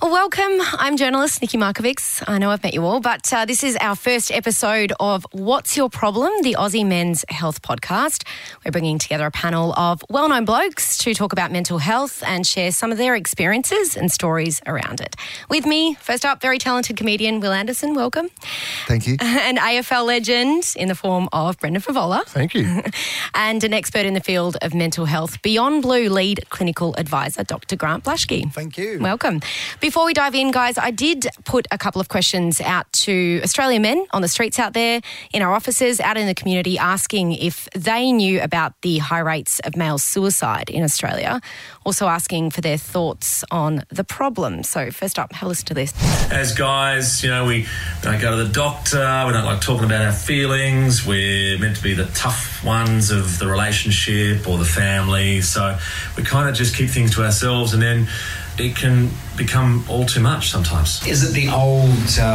Welcome. I'm journalist Nikki Markovics. I know I've met you all, but this is our first episode of What's Your Problem?, the Aussie Men's Health Podcast. We're bringing together a panel of well-known blokes to talk about mental health and share some of their experiences and stories around it. With me, first up, very talented comedian Will Anderson. Welcome. Thank you. And AFL legend in the form of Brendan Favola. Thank you. And an expert in the field of mental health, Beyond Blue lead clinical advisor, Dr. Grant Blaschke. Thank you. Welcome. Before we dive in, guys, I did put a couple of questions out to Australian men on the streets out there, in our offices, out in the community, asking if they knew about the high rates of male suicide in Australia, also asking for their thoughts on the problem. So first up, have a listen to this. As guys, we don't go to the doctor, we don't like talking about our feelings, we're meant to be the tough ones of the relationship or the family, so we kind of just keep things to ourselves, and then it can become all too much sometimes. Is it the old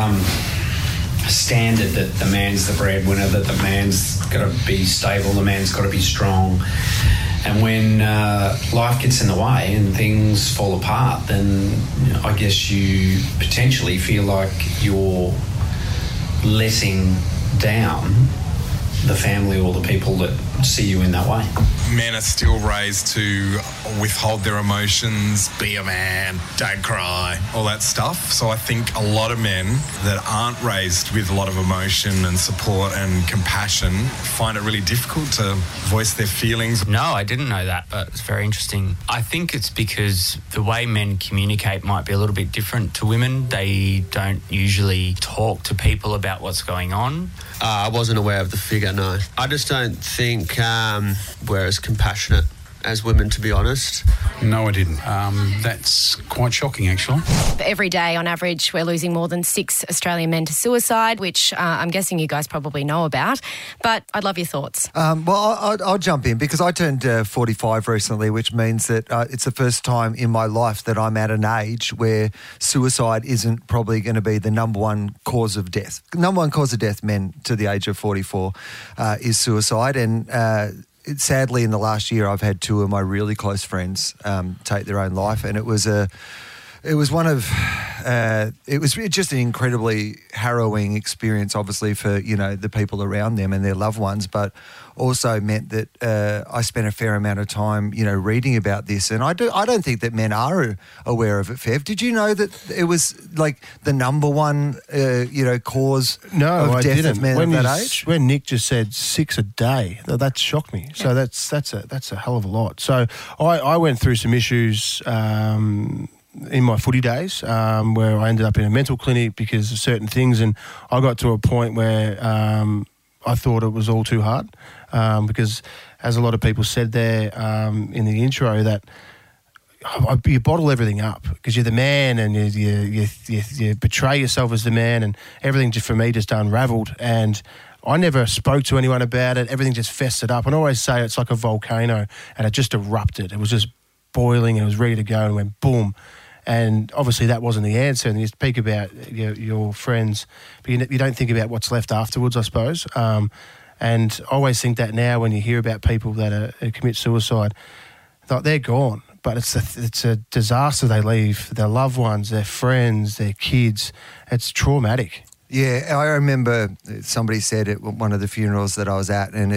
standard that the man's the breadwinner, that the man's got to be stable, the man's got to be strong, and when life gets in the way and things fall apart, then I guess you potentially feel like you're letting down the family or the people that see you in that way. Men are still raised to withhold their emotions, be a man, don't cry, all that stuff. So I think a lot of men that aren't raised with a lot of emotion and support and compassion find it really difficult to voice their feelings. No, I didn't know that, but it's very interesting. I think it's because the way men communicate might be a little bit different to women. They don't usually talk to people about what's going on. I wasn't aware of the figure, no. I just don't think we're as compassionate as women, to be honest. No, I didn't. That's quite shocking, actually. Every day, on average, we're losing more than 6 Australian men to suicide, which I'm guessing you guys probably know about. But I'd love your thoughts. I'll jump in because I turned 45 recently, which means that it's the first time in my life that I'm at an age where suicide isn't probably going to be the number one cause of death. Number one cause of death, men to the age of 44, is suicide. And sadly, in the last year, I've had 2 of my really close friends take their own life, and it was just an incredibly harrowing experience, obviously for the people around them and their loved ones, but also meant that I spent a fair amount of time reading about this, and I don't think that men are aware of it. Fev, did you know that it was like the number one cause of death of men at that age? When Nick just said 6 a day, that shocked me. So that's a hell of a lot. So I went through some issues in my footy days where I ended up in a mental clinic because of certain things, and I got to a point where I thought it was all too hard because, as a lot of people said there in the intro, that you bottle everything up because you're the man and you betray yourself as the man, and everything just for me just unravelled, and I never spoke to anyone about it. Everything just festered up, and I always say it's like a volcano, and it just erupted. It was just boiling and it was ready to go, and went boom. And obviously that wasn't the answer. And you speak about your friends, but you don't think about what's left afterwards, I suppose. And I always think that now when you hear about people that commit suicide, they're gone. But it's a disaster they leave, their loved ones, their friends, their kids. It's traumatic. Yeah, I remember somebody said at one of the funerals that I was at, and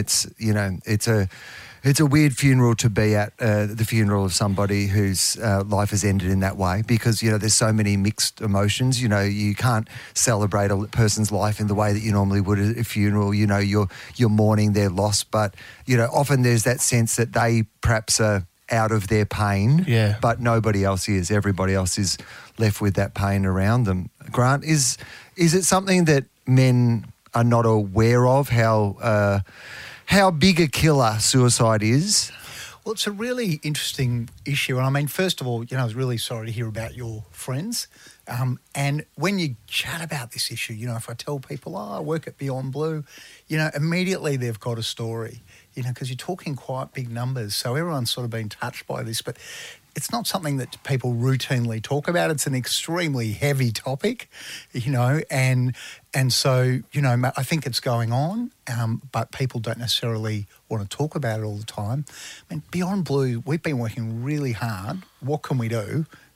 it's a weird funeral to be at, the funeral of somebody whose life has ended in that way, because, there's so many mixed emotions. You can't celebrate a person's life in the way that you normally would at a funeral. You're mourning their loss, but, often there's that sense that they perhaps are out of their pain, but nobody else is. Everybody else is left with that pain around them. Grant, is it something that men are not aware of, how big a killer suicide is? Well, it's a really interesting issue. And I mean, first of all, I was really sorry to hear about your friends. And when you chat about this issue, if I tell people, I work at Beyond Blue, immediately they've got a story, because you're talking quite big numbers. So everyone's sort of been touched by this, but it's not something that people routinely talk about. It's an extremely heavy topic, and so, I think it's going on, but people don't necessarily want to talk about it all the time. I mean, Beyond Blue, we've been working really hard. What can we do,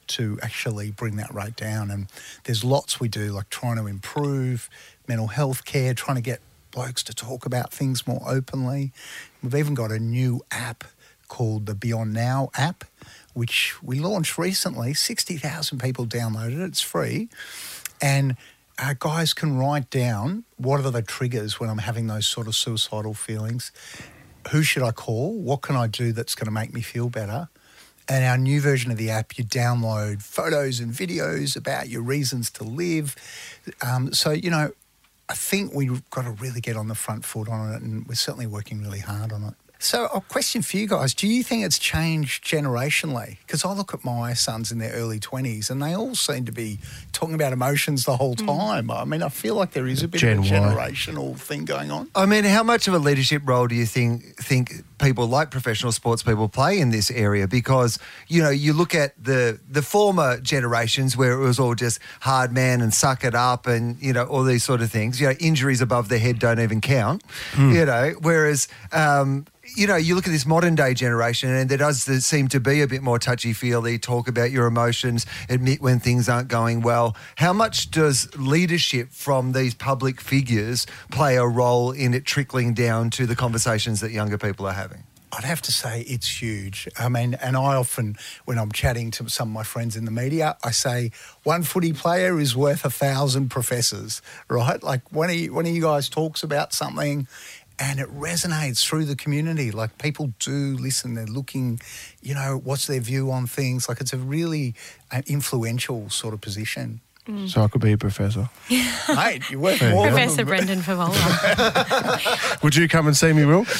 to actually bring that rate down. And there's lots we do, like trying to improve mental health care, trying to get blokes to talk about things more openly. We've even got a new app called the Beyond Now app, which we launched recently. 60,000 people downloaded it. It's free. And guys can write down what are the triggers when I'm having those sort of suicidal feelings. Who should I call? What can I do that's going to make me feel better? And our new version of the app, you download photos and videos about your reasons to live. So, you know, I think we've got to really get on the front foot on it, and we're certainly working really hard on it. So a question for you guys, do you think it's changed generationally? Because I look at my sons in their early 20s and they all seem to be talking about emotions the whole time. I mean, I feel like there is a bit of a generational thing going on. I mean, how much of a leadership role do you think people like professional sports people play in this area? Because, you know, you look at the former generations where it was all just hard man and suck it up and, you know, all these sort of things. You know, injuries above the head don't even count, you know, whereas... you know, you look at this modern day generation and there does seem to be a bit more touchy-feely, talk about your emotions, admit when things aren't going well. How much does leadership from these public figures play a role in it trickling down to the conversations that younger people are having? I'd have to say it's huge. I mean, and I often, when I'm chatting to some of my friends in the media, I say one footy player is worth 1,000 professors, right? Like one of you guys talks about something and it resonates through the community. Like people do listen, they're looking, you know, what's their view on things. Like it's a really influential sort of position. So I could be a professor. Mate, you're worth more. Professor Brendan Favola. Would you come and see me, Will?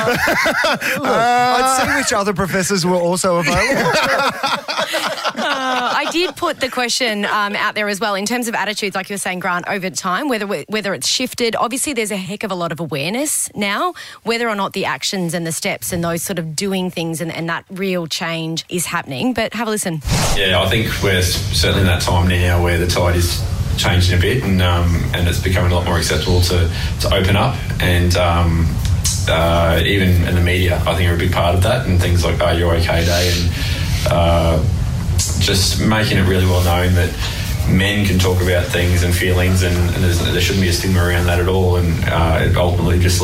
I'd see which other professors were also available. I did put the question out there as well in terms of attitudes, like you were saying, Grant, over time, whether it's shifted. Obviously, there's a heck of a lot of awareness now, whether or not the actions and the steps and those sort of doing things and that real change is happening. But have a listen. Yeah, I think we're certainly in that time now where the tide is changing a bit and it's becoming a lot more acceptable to open up and even in the media I think are a big part of that, and things like Are You OK Day and just making it really well known that men can talk about things and feelings and there shouldn't be a stigma around that at all, and it ultimately just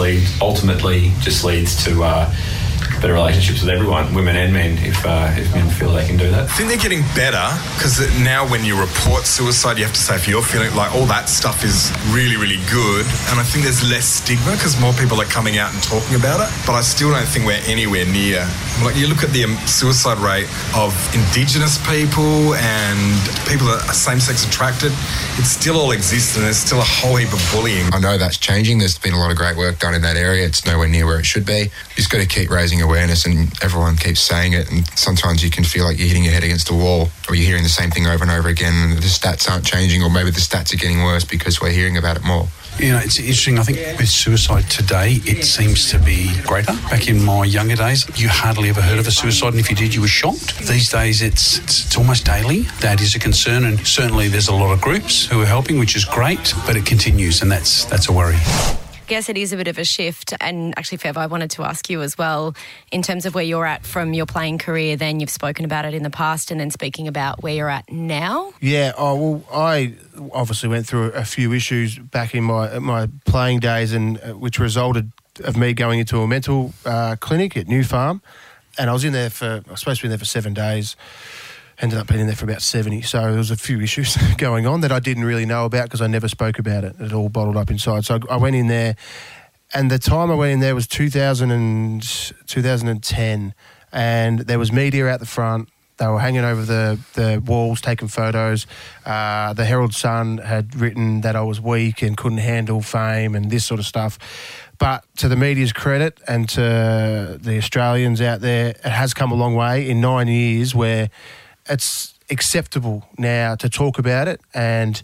leads to better relationships with everyone, women and men, if men feel they can do that. I think they're getting better because now when you report suicide, you have to say if you're feeling like all that stuff is really, really good. And I think there's less stigma because more people are coming out and talking about it. But I still don't think we're anywhere near. Like you look at the suicide rate of Indigenous people and people that are same-sex attracted, it still all exists and there's still a whole heap of bullying. I know that's changing. There's been a lot of great work done in that area. It's nowhere near where it should be. You just got to keep raising awareness, and everyone keeps saying it, and sometimes you can feel like you're hitting your head against a wall or you're hearing the same thing over and over again and the stats aren't changing, or maybe the stats are getting worse because we're hearing about it more. You know, it's interesting. I think with suicide today, it seems to be greater. Back in my younger days, you hardly ever heard of a suicide, and if you did, you were shocked. These days, it's almost daily. That is a concern, and certainly there's a lot of groups who are helping, which is great, but it continues, and that's a worry. I guess it is a bit of a shift. And actually, Fev, I wanted to ask you as well, in terms of where you're at from your playing career, then you've spoken about it in the past, and then speaking about where you're at now. Yeah, well, I obviously went through a few issues back in my playing days, and which resulted of me going into a mental clinic at New Farm. And I was supposed to be in there for 7 days. Ended up being in there for about 70. So there was a few issues going on that I didn't really know about because I never spoke about it. It all bottled up inside. So I went in there, and the time I went in there was 2010, and there was media out the front. They were hanging over the walls, taking photos. The Herald Sun had written that I was weak and couldn't handle fame and this sort of stuff. But to the media's credit and to the Australians out there, it has come a long way in 9 years where it's acceptable now to talk about it, and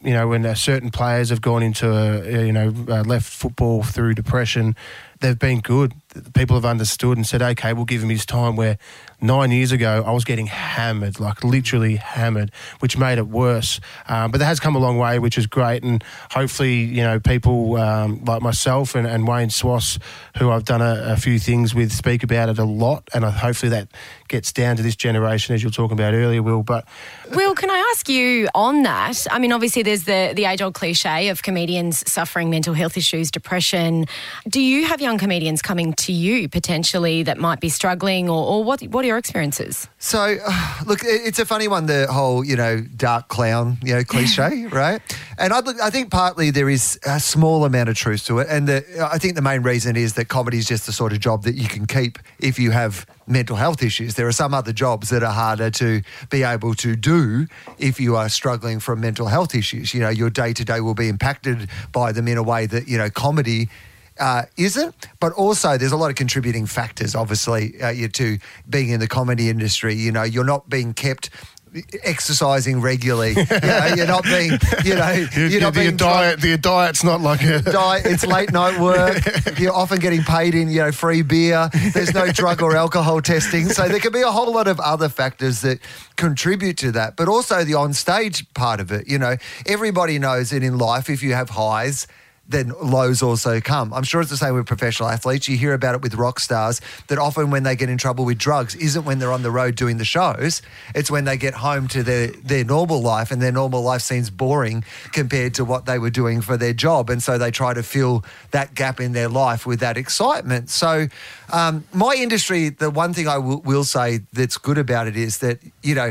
when certain players have gone into left football through depression, they've been good. People have understood and said, okay, we'll give him his time, where 9 years ago I was getting hammered, like literally hammered, which made it worse. But that has come a long way, which is great. And hopefully, people like myself and Wayne Swass, who I've done a few things with, speak about it a lot. And hopefully that gets down to this generation, as you were talking about earlier, Will. But Will, can I ask you on that? I mean, obviously there's the age-old cliche of comedians suffering mental health issues, depression. Do you have young comedians coming to you potentially that might be struggling, or what are your experiences? So, look, it's a funny one, the whole, dark clown, cliche, right? And I think partly there is a small amount of truth to it. And I think the main reason is that comedy is just the sort of job that you can keep if you have mental health issues. There are some other jobs that are harder to be able to do if you are struggling from mental health issues. Your day-to-day will be impacted by them in a way that, comedy isn't. But also there's a lot of contributing factors, obviously, to being in the comedy industry. You're not being kept exercising regularly. You're not being, your diet's not like a diet. It's late night work. You're often getting paid in, free beer. There's no drug or alcohol testing. So there can be a whole lot of other factors that contribute to that. But also the on-stage part of it. Everybody knows that in life, if you have highs, then lows also come. I'm sure it's the same with professional athletes. You hear about it with rock stars, that often when they get in trouble with drugs isn't when they're on the road doing the shows. It's when they get home to their normal life, and their normal life seems boring compared to what they were doing for their job. And so they try to fill that gap in their life with that excitement. So my industry, the one thing I will say that's good about it is that,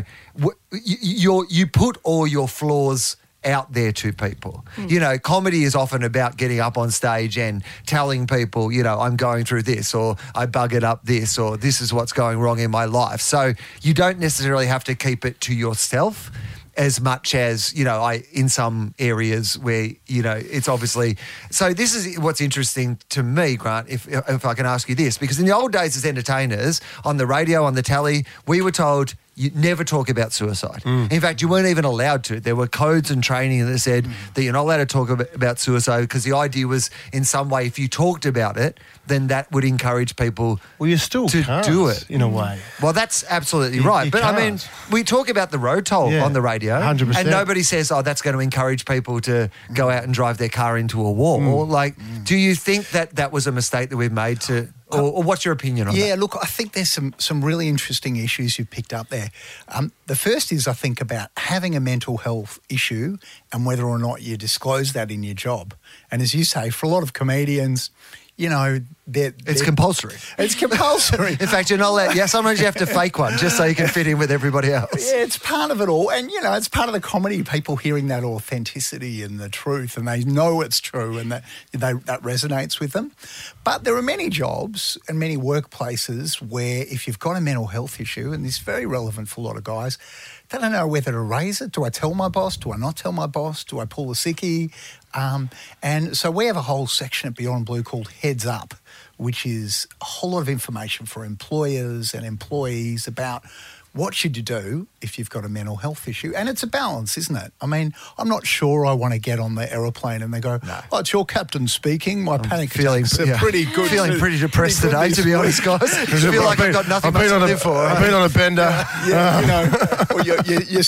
you put all your flaws out there to people. Comedy is often about getting up on stage and telling people, I'm going through this, or I buggered up this, or this is what's going wrong in my life. So you don't necessarily have to keep it to yourself as much as, in some areas where, it's obviously... So this is what's interesting to me, Grant, if I can ask you this, because in the old days as entertainers, on the radio, on the telly, we were told you never talk about suicide. In fact, you weren't even allowed to. There were codes and training that said that you're not allowed to talk about suicide, because the idea was, in some way, if you talked about it, then that would encourage people you still to can't, do it. in a way. Well, that's absolutely right. But can't. I mean, we talk about the road toll on the radio, 100%. and nobody says, that's going to encourage people to go out and drive their car into a wall. Do you think that was a mistake that we've made to... Or what's your opinion on that? Yeah, look, I think there's some really interesting issues you've picked up there. The first is, I think, about having a mental health issue and whether or not you disclose that in your job. And as you say, for a lot of comedians, it's compulsory. It's compulsory. In fact, you're not allowed. Yeah, sometimes you have to fake one just so you can fit in with everybody else. Yeah, it's part of it all. And, it's part of the comedy, people hearing that authenticity and the truth, and they know it's true, and that resonates with them. But there are many jobs and many workplaces where if you've got a mental health issue, and this is very relevant for a lot of guys, they don't know whether to raise it. Do I tell my boss? Do I not tell my boss? Do I pull the sickie? And so we have a whole section at Beyond Blue called Heads Up, which is a whole lot of information for employers and employees about what should you do if you've got a mental health issue. And it's a balance, isn't it? I mean, I'm not sure I want to get on the aeroplane and they go, it's your captain speaking. My panic attacks are pretty good. Feeling pretty depressed today, to be honest, guys. I feel like I've got nothing much to live for. I've been on a bender. Or your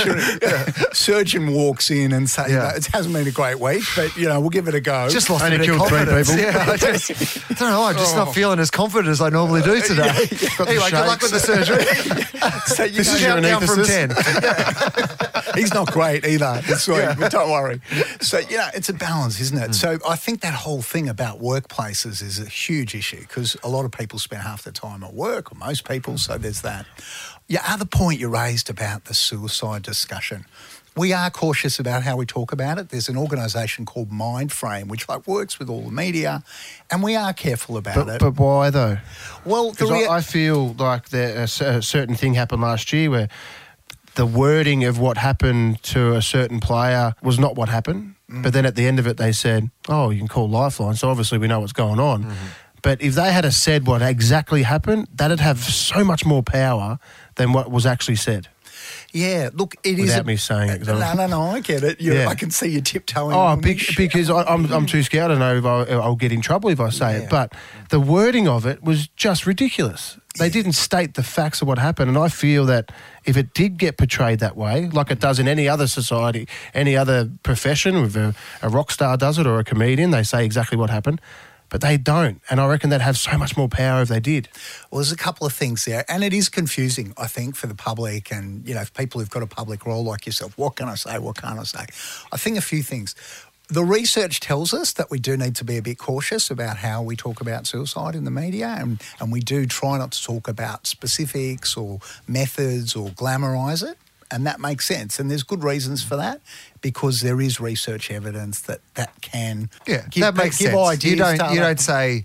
surgeon walks in and says, it hasn't been a great week, but, we'll give it a go. Just lost a bit of confidence. I don't know, I'm just not feeling as confident as I normally do today. Anyway, good luck with the surgery. So this is your down from 10. He's not great either this week, but don't worry. So, it's a balance, isn't it? So I think that whole thing about workplaces is a huge issue, because a lot of people spend half their time at work, or most people, so there's that. Your other point you raised about the suicide discussion. We are cautious about how we talk about it. There's an organisation called Mindframe, which works with all the media, and we are careful about it. But why, though? Well, I feel like a certain thing happened last year where the wording of what happened to a certain player was not what happened. But then at the end of it, they said, you can call Lifeline, so obviously we know what's going on. But if they had said what exactly happened, that'd have so much more power than what was actually said. Yeah, look, it is. Without me saying it. No, I get it. I can see you tiptoeing. Oh, because I'm too scared. I don't know if I'll get in trouble if I say it. But the wording of it was just ridiculous. They didn't state the facts of what happened, and I feel that if it did get portrayed that way, like it does in any other society, any other profession, if a rock star does it or a comedian, they say exactly what happened. But they don't, and I reckon they'd have so much more power if they did. Well, there's a couple of things there, and it is confusing, I think, for the public and, for people who've got a public role like yourself. What can I say? What can't I say? I think a few things. The research tells us that we do need to be a bit cautious about how we talk about suicide in the media, and we do try not to talk about specifics or methods or glamorise it. And that makes sense. And there's good reasons for that, because there is research evidence that can that makes sense. Ideas. You don't say,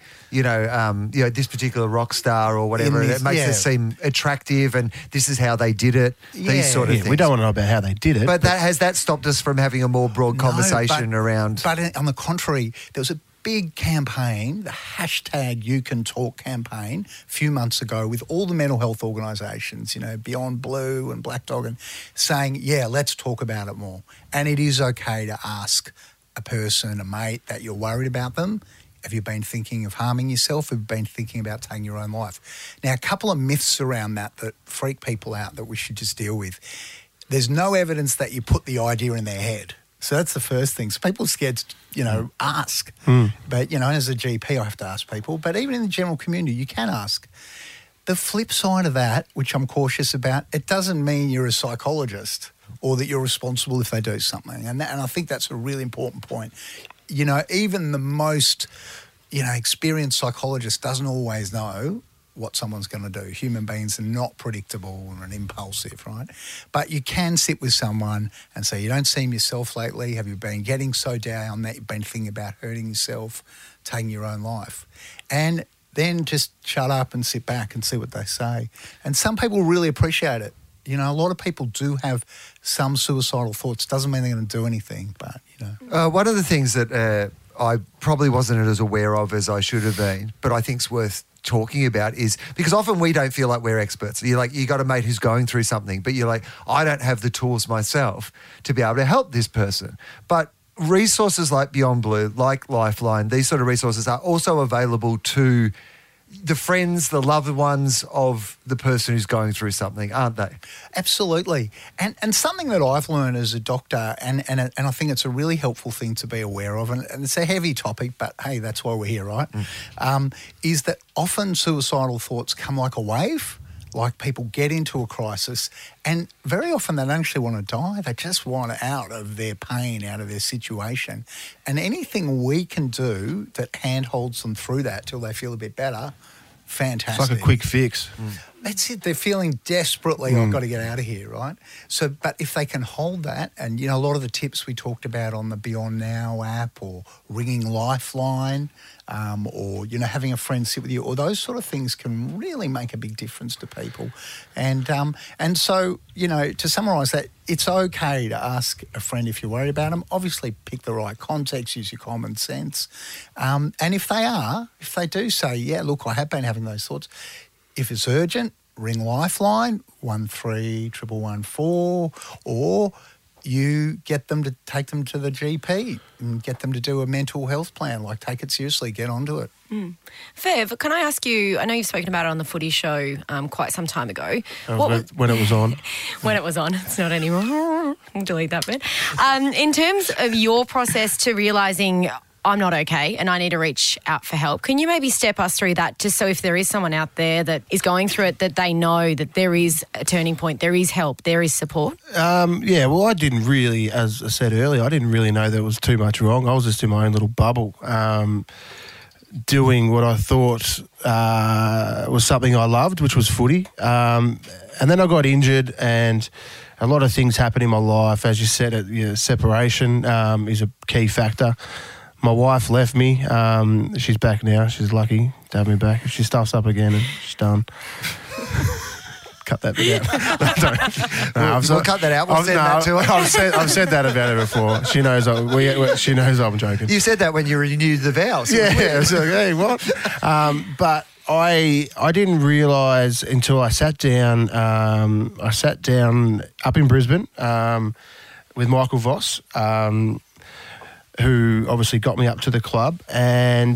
this particular rock star or whatever. It makes it seem attractive, and this is how they did it. These sort of things. We don't want to know about how they did it. But has that stopped us from having a more broad conversation around? But on the contrary, there was a big campaign, the hashtag You Can Talk campaign, a few months ago with all the mental health organisations, Beyond Blue and Black Dog, and saying, let's talk about it more. And it is okay to ask a person, a mate, that you're worried about them. Have you been thinking of harming yourself? Have you been thinking about taking your own life? Now, a couple of myths around that freak people out that we should just deal with. There's no evidence that you put the idea in their head. So that's the first thing. So people are scared to, ask. But, as a GP, I have to ask people. But even in the general community, you can ask. The flip side of that, which I'm cautious about, it doesn't mean you're a psychologist or that you're responsible if they do something. And I think that's a really important point. Even the most, experienced psychologist doesn't always know what someone's going to do. Human beings are not predictable and impulsive, right? But you can sit with someone and say, you don't seem yourself lately. Have you been getting so down that you've been thinking about hurting yourself, taking your own life? And then just shut up and sit back and see what they say. And some people really appreciate it. A lot of people do have some suicidal thoughts. Doesn't mean they're going to do anything, but, one of the things that I probably wasn't as aware of as I should have been, but I think it's worth talking about is because often we don't feel like we're experts. You're like, you got a mate who's going through something, but you're like, I don't have the tools myself to be able to help this person. But resources like Beyond Blue, like Lifeline, these sort of resources are also available to the friends, the loved ones of the person who's going through something, aren't they? Absolutely. And something that I've learned as a doctor, and I think it's a really helpful thing to be aware of, and it's a heavy topic, but hey, that's why we're here, right? Is that often suicidal thoughts come like a wave. Like people get into a crisis and very often they don't actually want to die. They just want out of their pain, out of their situation. And anything we can do that handholds them through that till they feel a bit better, fantastic. It's like a quick fix. That's it. They're feeling desperately, I've got to get out of here, right? So, but if they can hold that, and, a lot of the tips we talked about on the Beyond Now app or ringing Lifeline or, having a friend sit with you, or those sort of things can really make a big difference to people. And so, to summarise that, it's okay to ask a friend if you're worried about them. Obviously, pick the right context, use your common sense. And if they do say, yeah, look, I have been having those thoughts, if it's urgent, ring Lifeline, 131114, or you get them to take them to the GP and get them to do a mental health plan. Like, take it seriously, get onto it. Fev, can I ask you, I know you've spoken about it on the Footy Show quite some time ago. When it was on. When it was on. It's not anymore. I'll delete that bit. In terms of your process to realising I'm not okay and I need to reach out for help, can you maybe step us through that, just so if there is someone out there that is going through it, that they know that there is a turning point, there is help, there is support? Well, I didn't really, as I said earlier, I didn't really know there was too much wrong. I was just in my own little bubble, doing what I thought was something I loved, which was footy. And then I got injured and a lot of things happened in my life. As you said, separation is a key factor. My wife left me. She's back now. She's lucky to have me back. If she stuffs up again, and she's done. Cut that bit out. We'll cut that out. We'll send that to her. I've said that about her before. She knows. She knows I'm joking. You said that when you renewed the vows. Yeah. I was like, hey, what? But I didn't realise until I sat down. I sat down up in Brisbane with Michael Voss, who obviously got me up to the club, and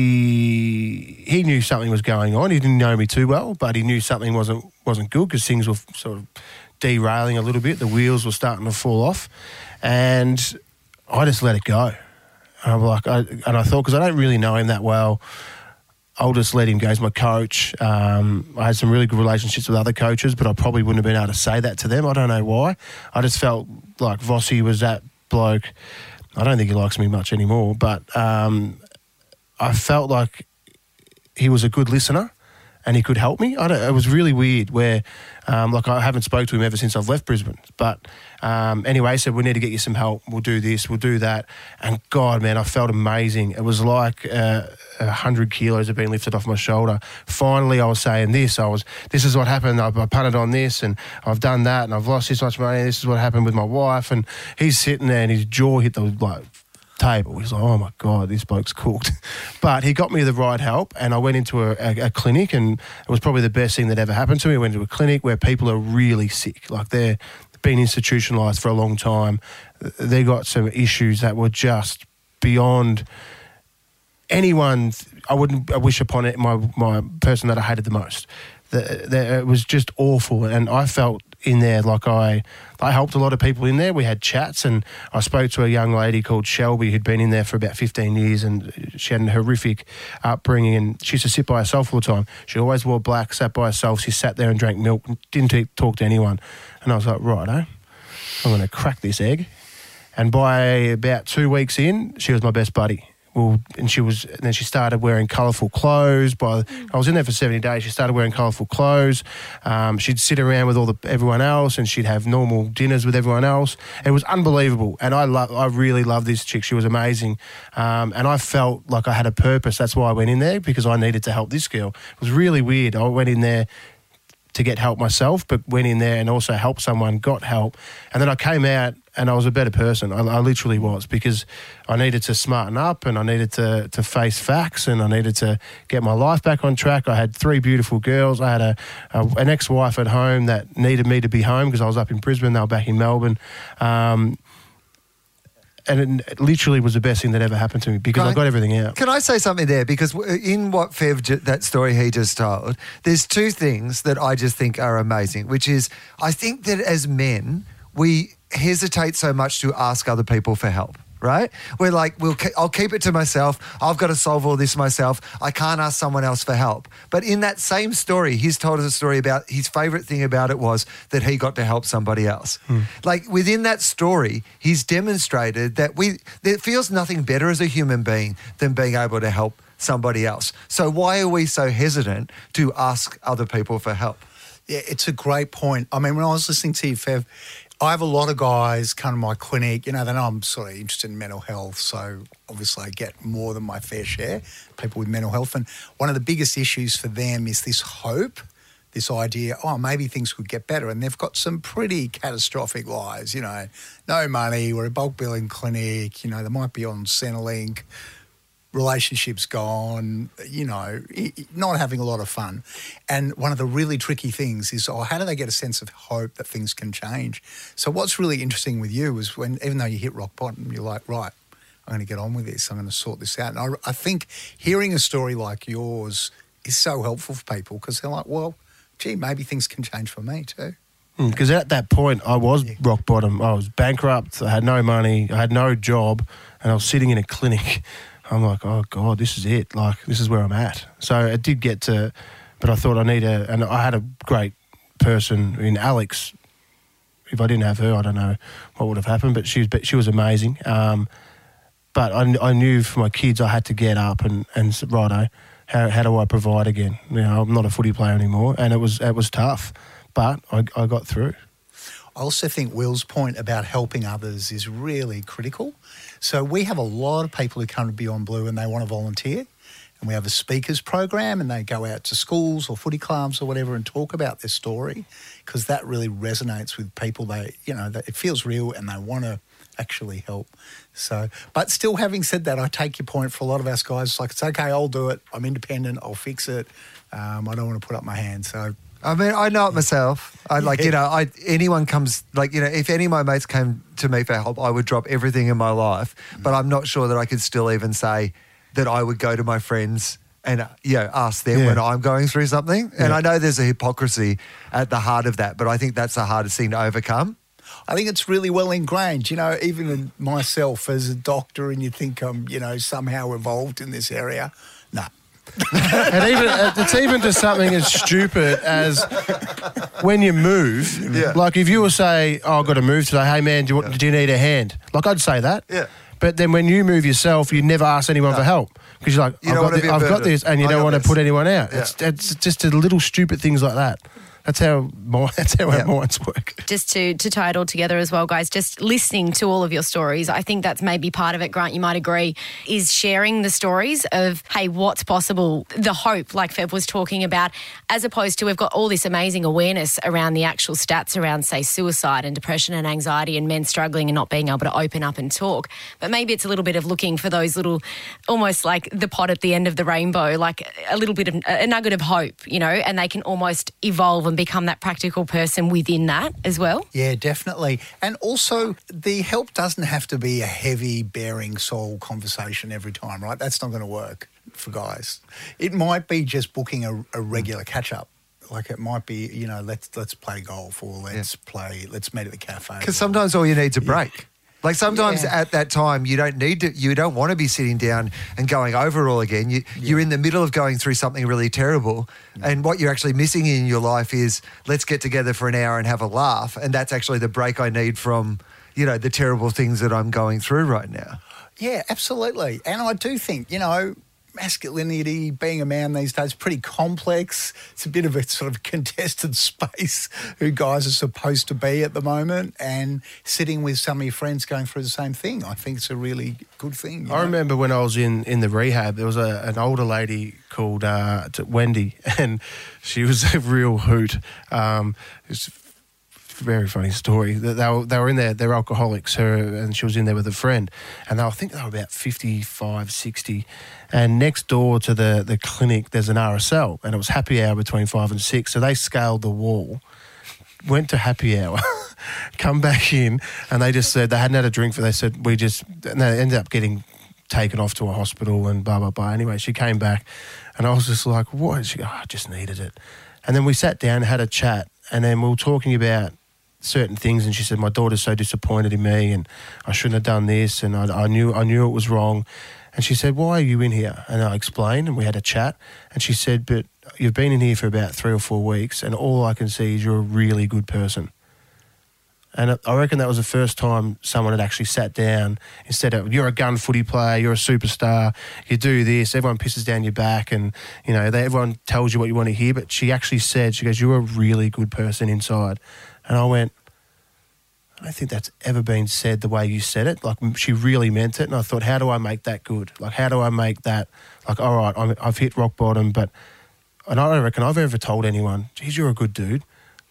he knew something was going on. He didn't know me too well, but he knew something wasn't good because things were sort of derailing a little bit. The wheels were starting to fall off, and I just let it go. And I thought, because I don't really know him that well, I'll just let him go. He's my coach. I had some really good relationships with other coaches, but I probably wouldn't have been able to say that to them. I don't know why. I just felt like Vossi was that bloke. I don't think he likes me much anymore, but I felt like he was a good listener and he could help me. It was really weird where, I haven't spoke to him ever since I've left Brisbane. But anyway, he said, we need to get you some help. We'll do this, we'll do that. And God, man, I felt amazing. It was like 100 kilos had been lifted off my shoulder. Finally, I was saying this is what happened. I punted on this and I've done that and I've lost this much money. This is what happened with my wife. And he's sitting there and his jaw hit the table. He's like, oh my God, this bloke's cooked. But he got me the right help, and I went into a clinic, and it was probably the best thing that ever happened to me. I went to a clinic where people are really sick, like they're been institutionalised for a long time. They got some issues that were just beyond anyone. I wish upon it my person that I hated the most. It was just awful, and I felt in there like I helped a lot of people in there. We had chats, and I spoke to a young lady called Shelby who'd been in there for about 15 years, and she had a horrific upbringing, and she used to sit by herself all the time. She always wore black, sat by herself. She sat there and drank milk, didn't talk to anyone. And I was like, righto, I'm going to crack this egg. And by about 2 weeks in, she was my best buddy. Well, and then she started wearing colourful clothes. I was in there for 70 days. She started wearing colourful clothes. She'd sit around with everyone else, and she'd have normal dinners with everyone else. It was unbelievable, and I really loved this chick. She was amazing, and I felt like I had a purpose. That's why I went in there, because I needed to help this girl. It was really weird. I went in there to get help myself, but went in there and also helped someone, got help, and then I came out and I was a better person. I literally was, because I needed to smarten up, and I needed to face facts, and I needed to get my life back on track. I had 3 beautiful girls. I had an ex-wife at home that needed me to be home because I was up in Brisbane. They were back in Melbourne. And it literally was the best thing that ever happened to me, because I got everything out. Can I say something there? Because in what that story he just told, there's 2 things that I just think are amazing, which is I think that as men, we hesitate so much to ask other people for help, right? We're like, I'll keep it to myself. I've got to solve all this myself. I can't ask someone else for help. But in that same story, he's told us a story about his favourite thing about it was that he got to help somebody else. Like within that story, he's demonstrated that there feels nothing better as a human being than being able to help somebody else. So why are we so hesitant to ask other people for help? Yeah, it's a great point. I mean, when I was listening to you, Fev, I have a lot of guys come to my clinic, they know I'm sort of interested in mental health, so obviously I get more than my fair share, people with mental health. And one of the biggest issues for them is this hope, this idea, maybe things could get better. And they've got some pretty catastrophic lives, no money, we're a bulk billing clinic, they might be on Centrelink, relationships gone, not having a lot of fun. And one of the really tricky things is, how do they get a sense of hope that things can change? So what's really interesting with you is when, even though you hit rock bottom, you're like, right, I'm going to get on with this. I'm going to sort this out. And I think hearing a story like yours is so helpful for people, because they're like, well, gee, maybe things can change for me too. Because at that point, I was rock bottom. I was bankrupt. I had no money. I had no job. And I was sitting in a clinic. I'm like, oh, God, this is it. Like, this is where I'm at. So it did get to, but I thought and I had a great person in Alex. If I didn't have her, I don't know what would have happened, but she was amazing. But I knew for my kids I had to get up and righto, how do I provide again? I'm not a footy player anymore, and it was tough, but I got through. I also think Will's point about helping others is really critical. So we have a lot of people who come to Beyond Blue and they want to volunteer, and we have a speakers program, and they go out to schools or footy clubs or whatever and talk about their story, because that really resonates with people. It feels real, and they want to actually help. So, but still, having said that, I take your point. For a lot of us guys, it's like, it's okay, I'll do it. I'm independent. I'll fix it. I don't want to put up my hand. So, I mean, I know it myself. Anyone comes, if any of my mates came to me for help, I would drop everything in my life. But I'm not sure that I could still even say that I would go to my friends and, ask them when I'm going through something. And I know there's a hypocrisy at the heart of that, but I think that's the hardest thing to overcome. I think it's really well ingrained, even in myself as a doctor, and you think I'm, somehow evolved in this area. No. And it's even to something as stupid as when you move. Yeah. Like if you were say, I've got to move today, hey man, do you need a hand? Like I'd say that. Yeah. But then when you move yourself, you never ask anyone for help because you're like, I've got this, and you don't want to put anyone out. Yeah. It's just the little stupid things like that. That's how our minds work. Just to tie it all together as well, guys, just listening to all of your stories, I think that's maybe part of it, Grant, you might agree, is sharing the stories of, hey, what's possible, the hope, like Feb was talking about, as opposed to we've got all this amazing awareness around the actual stats around, say, suicide and depression and anxiety and men struggling and not being able to open up and talk. But maybe it's a little bit of looking for those little, almost like the pot at the end of the rainbow, like a little bit of a nugget of hope, and they can almost evolve and become that practical person within that as well. Yeah, definitely. And also the help doesn't have to be a heavy, bearing soul conversation every time, right? That's not going to work for guys. It might be just booking a regular catch-up. Like it might be, let's play golf or let's meet at the cafe. Because sometimes all you need is a break. Like sometimes at that time you don't want to be sitting down and going over it all again. You're in the middle of going through something really terrible, and what you're actually missing in your life is let's get together for an hour and have a laugh, and that's actually the break I need from, the terrible things that I'm going through right now. Yeah, absolutely. And I do think, masculinity, being a man these days, pretty complex. It's a bit of a sort of contested space who guys are supposed to be at the moment, and sitting with some of your friends going through the same thing, I think it's a really good thing. I remember when I was in the rehab, there was an older lady called Wendy, and she was a real hoot. It's a very funny story. They were in there, they're alcoholics, and she was in there with a friend, and I think they were about 55, 60. And next door to the clinic, there's an RSL, and it was happy hour between 5 and 6. So they scaled the wall, went to happy hour, come back in, and they just said they hadn't had a drink. They said and they ended up getting taken off to a hospital and blah, blah, blah. Anyway, she came back, and I was just like, what? She goes, I just needed it. And then we sat down, had a chat, and then we were talking about certain things, and she said, my daughter's so disappointed in me, and I shouldn't have done this, and I knew it was wrong. And she said, why are you in here? And I explained, and we had a chat. And she said, but you've been in here for about 3 or 4 weeks, and all I can see is you're a really good person. And I reckon that was the first time someone had actually sat down instead of, you're a gun footy player, you're a superstar, you do this, everyone pisses down your back, and, everyone tells you what you want to hear. But she actually said, she goes, you're a really good person inside. And I went, I don't think that's ever been said the way you said it. Like, she really meant it. And I thought, how do I make that good? Like, how do I make that, like, all right, I've hit rock bottom, and I don't reckon I've ever told anyone, geez, you're a good dude.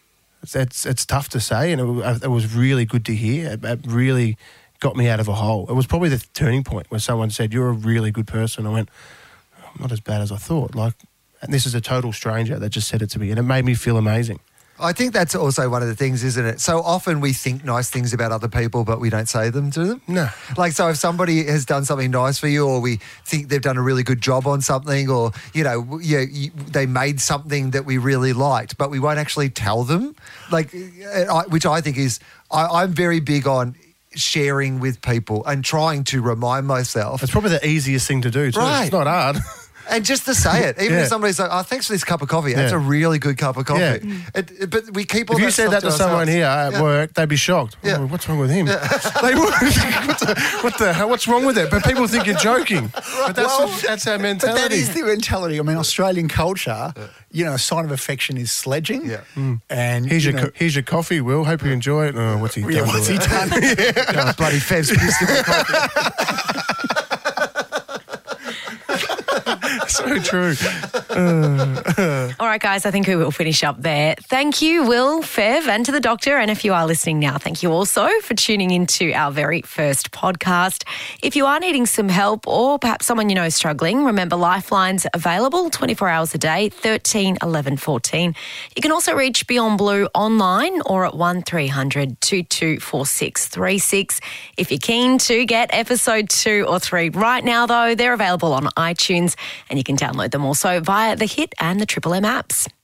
It's tough to say, and it was really good to hear. It really got me out of a hole. It was probably the turning point where someone said, you're a really good person. I went, I'm not as bad as I thought. Like, and this is a total stranger that just said it to me, and it made me feel amazing. I think that's also one of the things, isn't it? So often we think nice things about other people, but we don't say them to them. No. Like, so if somebody has done something nice for you, or we think they've done a really good job on something, or, they made something that we really liked, but we won't actually tell them, which I think is, I'm very big on sharing with people and trying to remind myself. It's probably the easiest thing to do, too. Right. It's not hard. And just to say it, even if somebody's like, oh, thanks for this cup of coffee. That's a really good cup of coffee. Yeah. But we keep all if that you said that to someone here at work, they'd be shocked. Yeah. Oh, what's wrong with him? They would. What's wrong with it? But people think you're joking. But that's our mentality. But that is the mentality. I mean, Australian culture, a sign of affection is sledging. Yeah. And here's your coffee, Will. Hope you enjoy it. Oh, what's he done? What's he done? Oh, bloody Fev's pissed in my coffee. So true. All right, guys, I think we will finish up there. Thank you, Will, Fev, and to the doctor. And if you are listening now, thank you also for tuning into our very first podcast. If you are needing some help or perhaps someone you know is struggling, remember Lifeline's available 24 hours a day, 13 11 14. You can also reach Beyond Blue online or at 1300 224636. If you're keen to get episode 2 or 3 right now, though, they're available on iTunes and you can download them also via the Hit and the Triple M apps.